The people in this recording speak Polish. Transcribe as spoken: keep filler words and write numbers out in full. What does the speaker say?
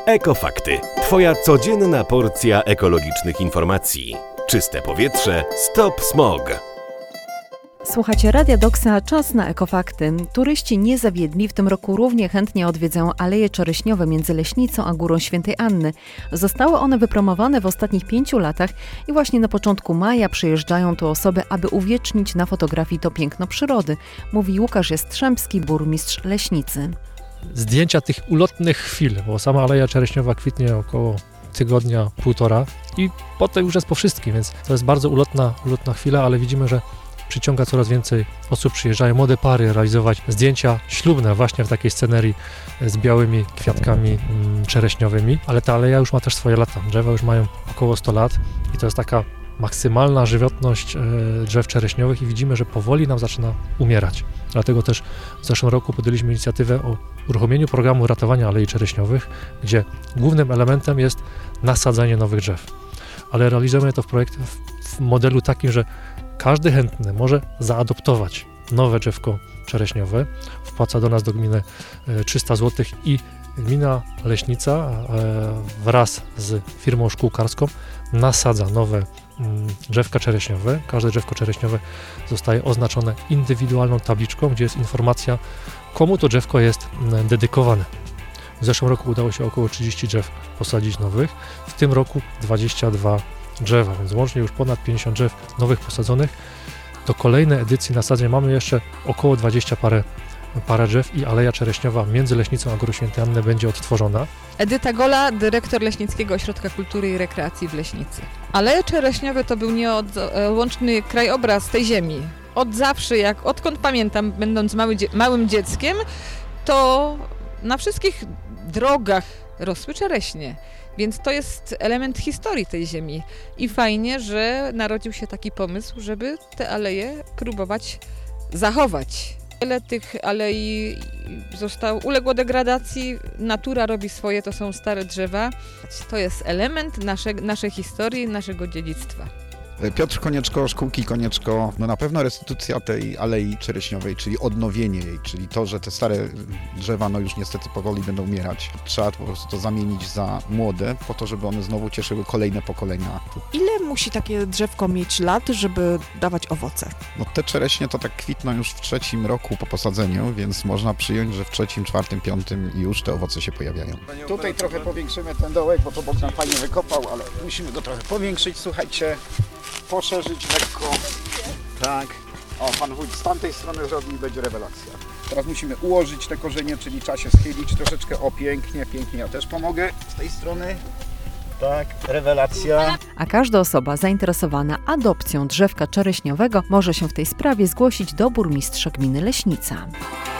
Ekofakty. Twoja codzienna porcja ekologicznych informacji. Czyste powietrze, stop smog. Słuchacie Radia Doksa, czas na Ekofakty. Turyści nie zawiedli, w tym roku równie chętnie odwiedzają Aleje Czereśniowe między Leśnicą a Górą Świętej Anny. Zostały one wypromowane w ostatnich pięciu latach i właśnie na początku maja przyjeżdżają tu osoby, aby uwiecznić na fotografii to piękno przyrody, mówi Łukasz Jastrzębski, burmistrz Leśnicy. Zdjęcia tych ulotnych chwil, bo sama Aleja Czereśniowa kwitnie około tygodnia, półtora i potem już jest po wszystkim, więc to jest bardzo ulotna, ulotna chwila, ale widzimy, że przyciąga coraz więcej osób, przyjeżdżają młode pary realizować zdjęcia ślubne właśnie w takiej scenerii z białymi kwiatkami mm, czereśniowymi, ale ta aleja już ma też swoje lata. Drzewa już mają około sto lat i to jest taka maksymalna żywotność e, drzew czereśniowych i widzimy, że powoli nam zaczyna umierać. Dlatego też w zeszłym roku podjęliśmy inicjatywę o uruchomieniu programu ratowania alei czereśniowych, gdzie głównym elementem jest nasadzanie nowych drzew. Ale realizujemy to w projekcie w modelu takim, że każdy chętny może zaadoptować nowe drzewko czereśniowe, wpłaca do nas do gminy trzysta złotych i gmina Leśnica wraz z firmą szkółkarską nasadza nowe drzewka czereśniowe. Każde drzewko czereśniowe zostaje oznaczone indywidualną tabliczką, gdzie jest informacja, komu to drzewko jest dedykowane. W zeszłym roku udało się około trzydzieści drzew posadzić nowych, w tym roku dwadzieścia dwa drzewa, więc łącznie już ponad pięćdziesiąt drzew nowych posadzonych. Do kolejnej edycji nasadzeń mamy jeszcze około dwadzieścia parę, parę drzew i Aleja Czereśniowa między Leśnicą a Górą Świętej Anny będzie odtworzona. Edyta Gola, dyrektor Leśnickiego Ośrodka Kultury i Rekreacji w Leśnicy. Aleje Czereśniowe to był nieodłączny krajobraz tej ziemi. Od zawsze, jak odkąd pamiętam, będąc mały, małym dzieckiem, to na wszystkich drogach rosły czereśnie. Więc to jest element historii tej ziemi i fajnie, że narodził się taki pomysł, żeby te aleje próbować zachować. Wiele tych alei zostało, uległo degradacji, natura robi swoje, to są stare drzewa. To jest element nasze, naszej historii, naszego dziedzictwa. Piotr Konieczko, Szkółki Konieczko, no na pewno restytucja tej alei czereśniowej, czyli odnowienie jej, czyli to, że te stare drzewa no już niestety powoli będą umierać. Trzeba po prostu to zamienić za młode, po to, żeby one znowu cieszyły kolejne pokolenia. Ile musi takie drzewko mieć lat, żeby dawać owoce? No te czereśnie to tak kwitną już w trzecim roku po posadzeniu, więc można przyjąć, że w trzecim, czwartym, piątym już te owoce się pojawiają. Tutaj trochę powiększymy ten dołek, bo to Bogdan fajnie wykopał, ale musimy go trochę powiększyć, słuchajcie. Poszerzyć lekko, tak. O, pan wójt z tamtej strony zrobi i będzie rewelacja. Teraz musimy ułożyć te korzenie, czyli trzeba się schylić troszeczkę. O, pięknie, pięknie, ja też pomogę z tej strony. Tak, rewelacja. A każda osoba zainteresowana adopcją drzewka czereśniowego może się w tej sprawie zgłosić do burmistrza gminy Leśnica.